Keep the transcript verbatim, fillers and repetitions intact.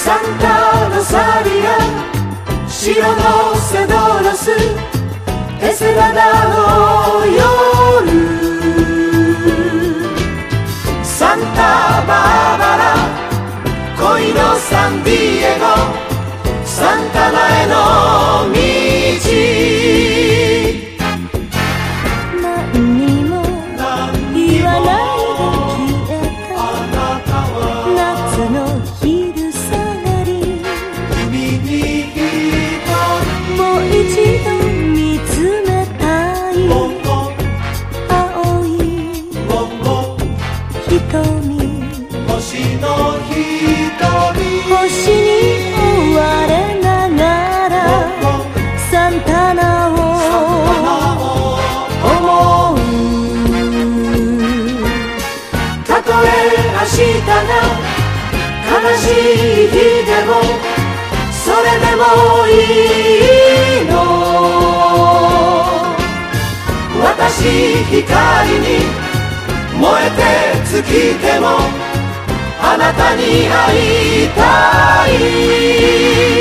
サンタロサリア白のセドロスエスラダの夜サンタバーバラ恋のサンディエゴサンタナへの道何にも言わないで消えた夏の昼下がり君に一人もう一度見つめたいボンボン青いボンボン瞳星の瞳星に追われながらサンタナを思うたとえ明日が悲しい日でもそれでもいいの私光に燃えて尽きてもあなたに会いたい